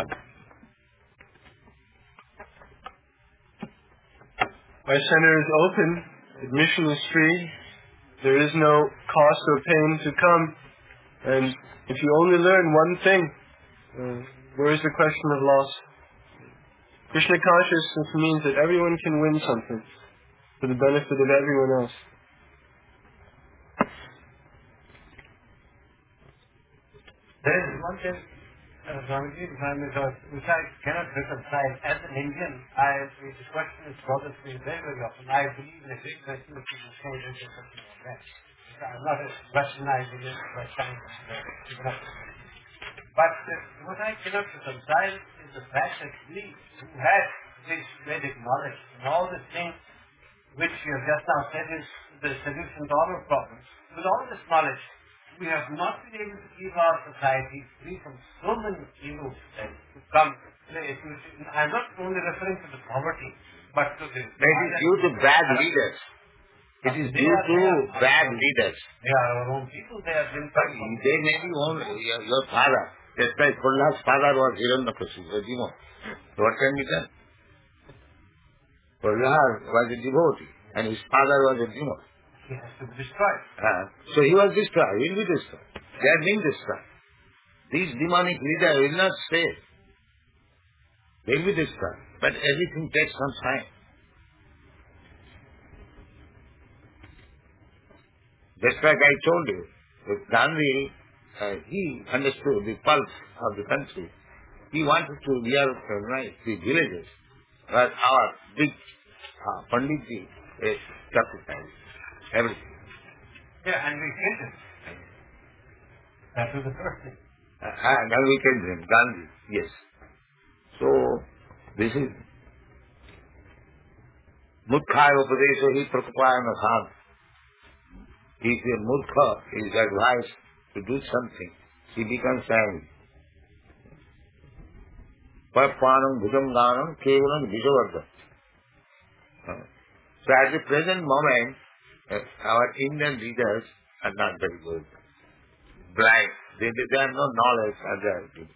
Our center is open. Admission is free. There is no cost or pain to come. And if you only learn one thing, where is the question of loss? Krishna consciousness means that everyone can win something for the benefit of everyone else. There is one thing, Swamiji, which I cannot reconcile. As an Indian, this question is bothered me very, very often. I believe in a great question which is something like that. I'm not a Westernized Indian by science. But what I cannot reconcile is the fact that we who have this Vedic knowledge and all the things which you have just now said is the solution to all our problems, with all this knowledge, we have not been able to keep our society free from so many evils that come. I'm not only referring to the poverty, but to the... It is due to bad leaders. It is due to bad leaders. They are our own people. They have been... They may be only your father. That's why Prahlada's father was Hiranyakashipu, a demon. So what can be done? Prahlad was a devotee and his father was a demon. He has to be destroyed. So he was destroyed. He will be destroyed. They are being destroyed. These demonic leaders will not stay. They will be destroyed. But everything takes some time. Just like I told you, that Gandhi, he understood the pulse of the country. He wanted to reorganize the villages, but our big Panditji is capitalized everything. Yeah, and we killed him. That was the first thing. And then we killed him, Gandhi, yes. So, this is Murkhaya Upadesha hi Prakupayana Khan. If a Murkha is advised to do something, he becomes angry. Papanam bhujanganam kevalam vijavardha. So at the present moment, our Indian leaders are not very good. Blind. They have no knowledge of their people.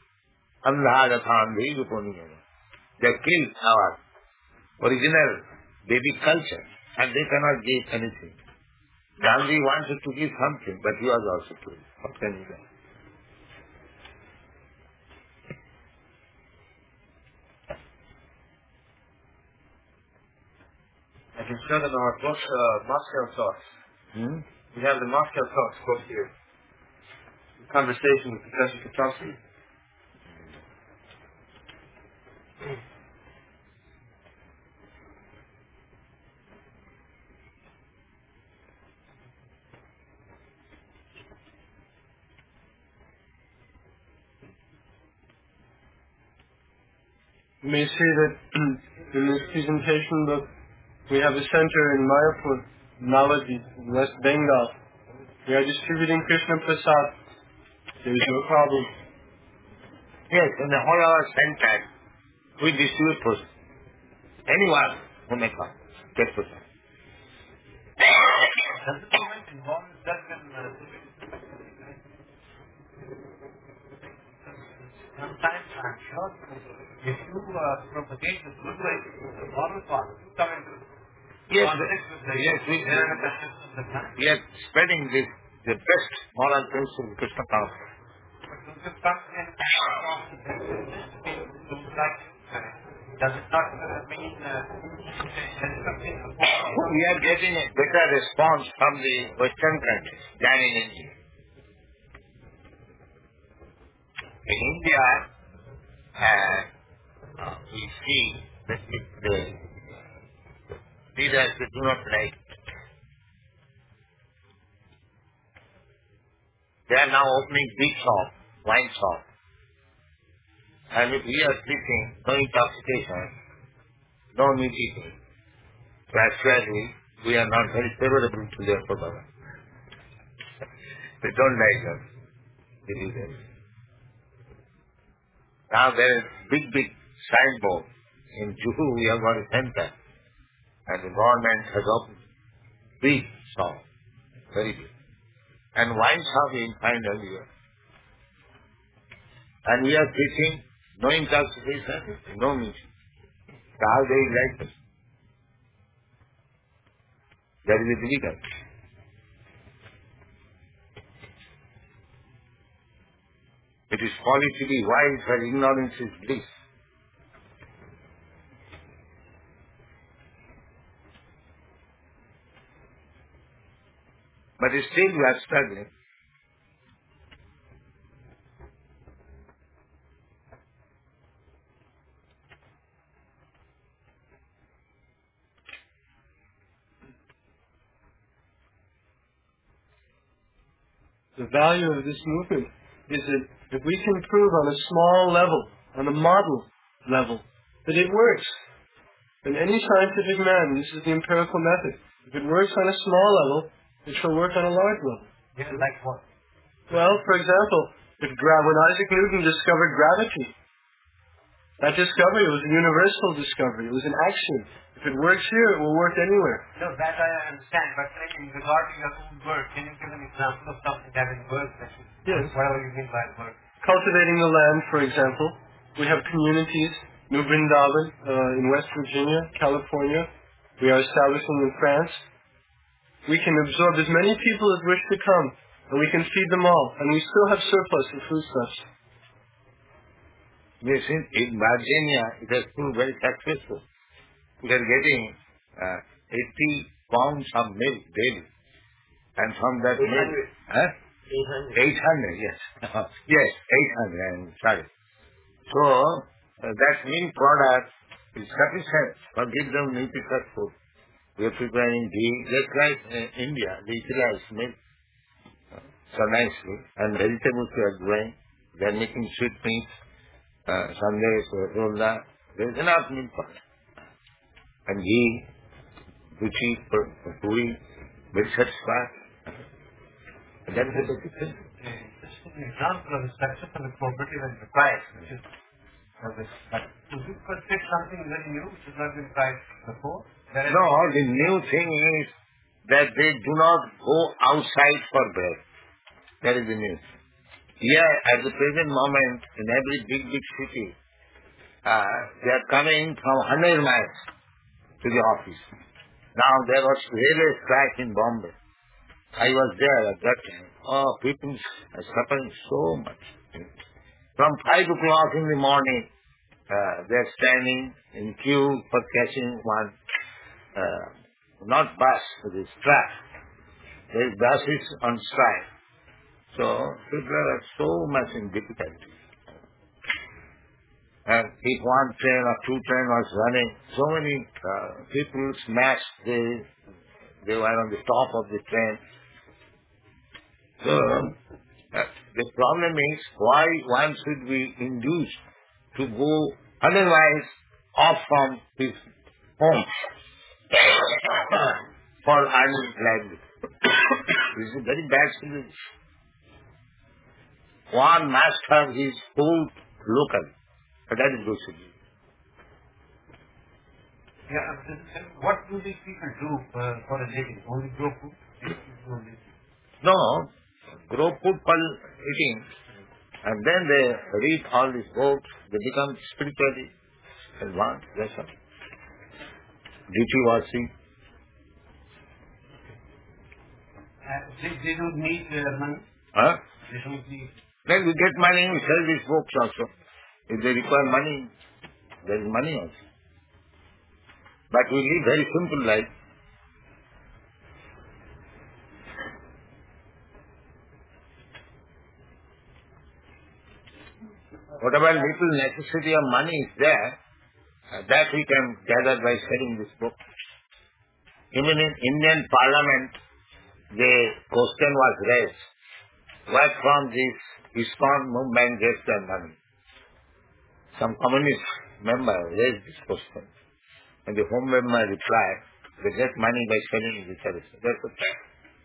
They killed our original Vedic culture and they cannot give anything. Gandhi wanted to give something, but he was also killed. What can he do? I can show them our book, Moscow Talks. We have the Moscow Talks book here. The conversation with Professor Katowski. You may see that in this presentation book, we have a center in Mayapur, Navadvip, West Bengal. We are distributing Krishna Prasad. There is no problem. Yes, in the whole of our center, we distribute prasad. Anyone who may come, get prasad. Does the movement involve that sometimes I'm sure if you propagate the good way, the moral part, you come into Yes, we are spreading the best moral principle of Krishna consciousness. Does it not mean we are getting a better response from the Western countries than in India. In India, we see that the leaders they do not like it. They are now opening big shop, wine shop. And if we are preaching no intoxication, no meat eating, so actually we are not very favorable to their program. They don't like us, the leaders. Now there is big signboard. In Juhu we have got a center. And the government has opened big shop, very big. And wine shop you will find everywhere. And we are preaching no intoxication, no meeting. So how they like us? That is the difficulty. It is folly to be wise, but ignorance is bliss. But still we are struggling. The value of this movement is that if we can prove on a small level, on a model level, that it works, then any scientific man, this is the empirical method. If it works on a small level, it shall work on a large level. Yeah, like what? Well, for example, when Isaac Newton discovered gravity, that discovery was a universal discovery. It was an axiom. If it works here, it will work anywhere. No, that I understand, but in regarding your own work, can you give an example of something that has worked? Yes. Whatever you mean by work. Cultivating the land, for example. We have communities, New Vrindavan, in West Virginia, California. We are establishing in France. We can absorb as many people as wish to come, and we can feed them all, and we still have surplus of foodstuffs. Yes, in Virginia, it has proved very successful. We are getting 80 pounds of milk daily. And from that 800. milk... Huh? 800, yes. Yes, 800, I'm sorry. So, that milk product is sufficient for give them nutritious food. We are preparing ghee, just like India, they utilize milk so nicely. And vegetables we are growing. They are making sweet meats, sandesh, rolla. There is enough milk product. And ghee, ruchi, puri, very satisfied. And that is the thing. An example of a success of a cooperative enterprise, which is to you perceive something very new which has not been tried before? No, the new thing is that they do not go outside for bread. That is the news. Here, at the present moment, in every big city, they are coming from 100 miles to the office. Now, there was railway strike in Bombay. I was there at that time. Oh, people are suffering so much. From 5 o'clock in the morning, they are standing in queue for catching one, not bus, it is truck. The bus is on strike. So, people are so much in difficulty. And if one train or two trains was running, so many people smashed, they were on the top of the train. So, the problem is why one should be induced to go otherwise off from his home for earning livelihood. This is a very bad situation. One must have his food local. But that is good. Yeah, what do these people do for a living? Only grow food? No, grow food for eating. And then they read all these books. They become spiritually advanced. That's all. Duty-washing. They don't need money? Huh? They don't need... Then we get money, we sell these books also. If they require money, there is money also. But we live very simple life. Whatever little necessity of money is there, that we can gather by selling this book. Even in Indian Parliament, the question was raised, where from this ISKCON movement gets their money? Some communist member raised this question. And the home member replied, they get money by selling the service. That's the fact.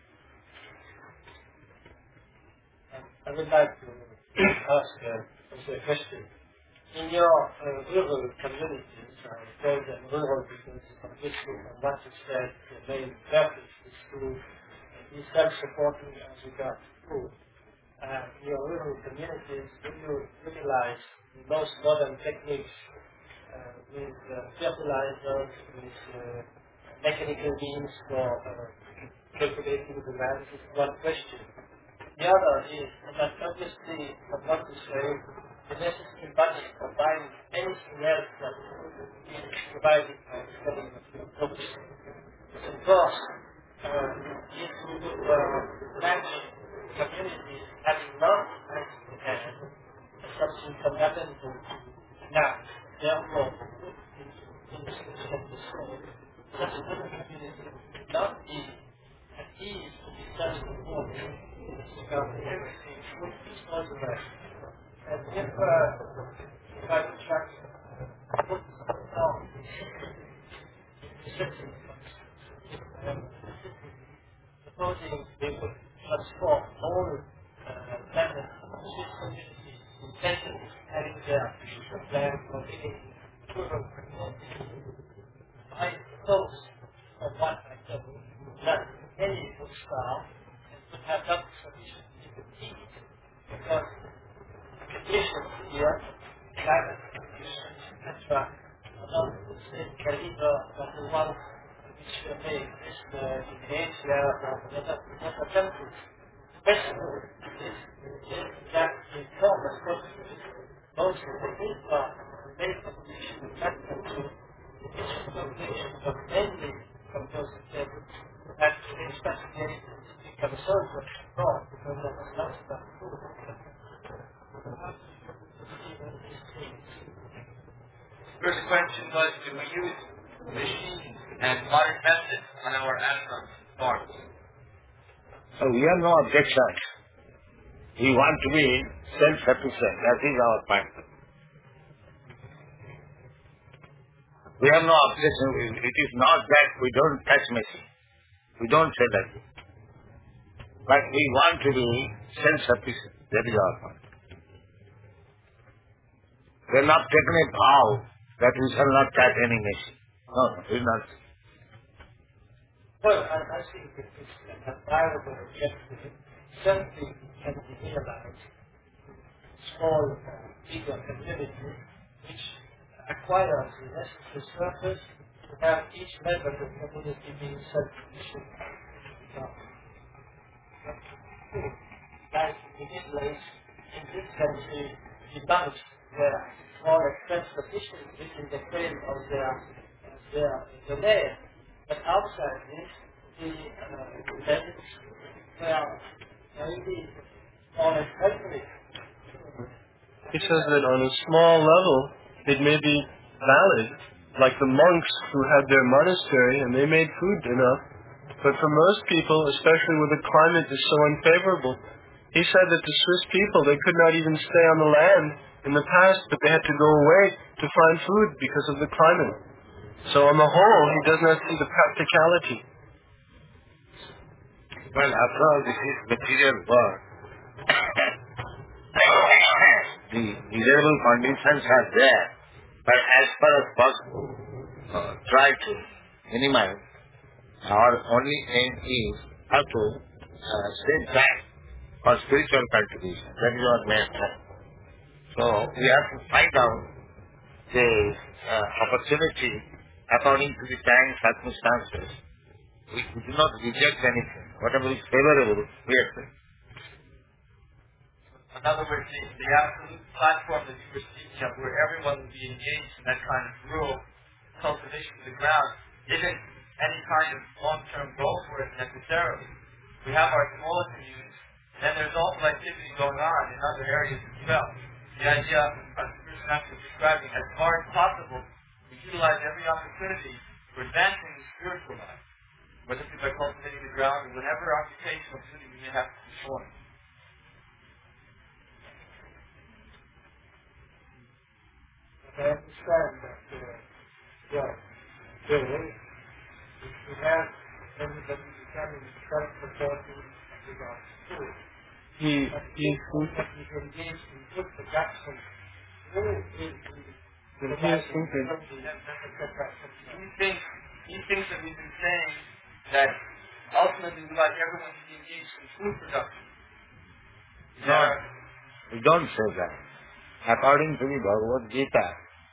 I would like to ask a question. In your rural communities, those and rural businesses are useful, and what is said, the main purpose is to be self-supporting as regards food. your rural communities, do you utilize the most modern techniques with fertilizers, with mechanical means for cultivating the land? This is one question. The other is that obviously, I want to say, the necessary budget for buying anything else that is provided by the government of books. Of course, if you imagine communities having not had something can happen to now, therefore, in the sense of the soul, such a community would not be at ease to discuss the world. Everything would be organized. And if I would try to put down citizens, supposing they would transform all methods of Swiss communities intentionally having their land for living rural communities, I suppose, from what I know, that any would start and would have not sufficiently fatigued because the conditions here, climate conditions, etc., are not the same caliber of the ones which may exist in Asia or in other countries. Especially is that the former countries, most of the people the main population of that country, the Asian population was mainly composed of them, and especially become so much more because there was not enough food. First question was, do we use machines and modern methods on our animal farms? So we have no objection. We want to be self-sufficient. That is our point. We have no objection. It is not that we don't touch machine. We don't say that. But we want to be self-sufficient. That is our point. We are not taking a vow that we shall not touch any machine. No, we are not. Well, I think it is a viable objective. Certainly can be realized. Small, bigger communities which acquire the necessary surface to have each member of the community being self-sufficient. Like the Middle East, in this country, debunked their more self-sufficiency in the claim of their land. But outside this, the independence were maybe more less helpful. He says that on a small level, it may be valid, like the monks who had their monastery and they made food enough. But for most people, especially where the climate is so unfavorable, he said that the Swiss people, they could not even stay on the land in the past, but they had to go away to find food because of the climate. So on the whole, he does not see the practicality. Well, after all, this is material work. The desirable conditions are there, but as far as possible, try to minimize. Our only aim is how to save time for spiritual cultivation. That is our main aim. So we have to find out the opportunity according to the time circumstances. We do not reject anything. Whatever is favorable, we accept. In other words, the absolute platform that you were speaking of, where everyone would be engaged in that kind of rural cultivation of the ground, isn't any kind of long-term goal for it necessarily. We have our smaller communities, and there's also activity going on in other areas as well. The idea, as Krishna was describing, as far as possible, we utilize every opportunity for advancing the spiritual life, whether it be by cultivating the ground or whatever occupational duty we may have to perform. I understand that, if we have everybody becoming self-supporting with our food, He engaged in good production, He thinks that we've been saying that ultimately we like everyone to be engaged in food production. No, we don't say that. According to the Bhagavad Gita,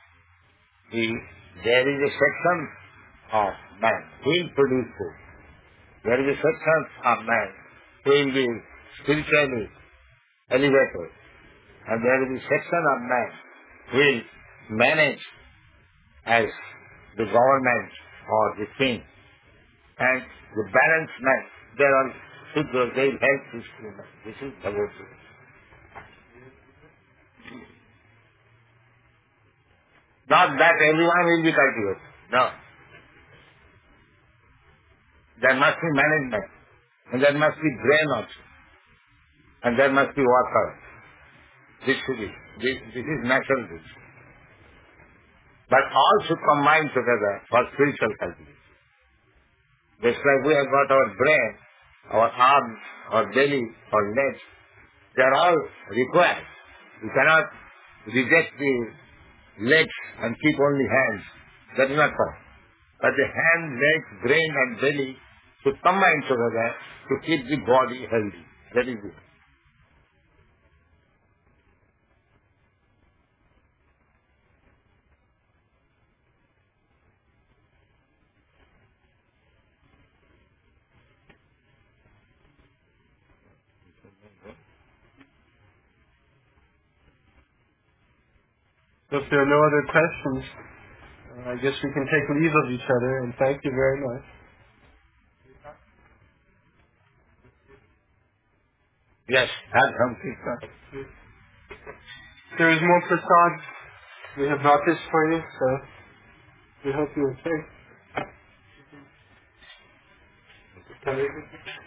there is a section of man who will produce food. There is a section of man who will be spiritually elevated. And there is a section of man who will manage as the government or the king. And the balanced man, they are all Sudras, they will help this human. This is Bhagavad Gita. Not that everyone will be cultivated. No. There must be management. And there must be brain also. And there must be water. This should be. This is natural. But all should combine together for spiritual cultivation. Just like we have got our brain, our arms, our belly, our legs, they are all required. You cannot reject the legs and keep only hands. That is not possible. But the hand, legs, brain and belly should combine together to keep the body healthy. That is it. So if there are no other questions, I guess we can take leave of each other, and thank you very much. Yes, have some Krishna. There is more prasad. We have brought this for you, so we hope you will take.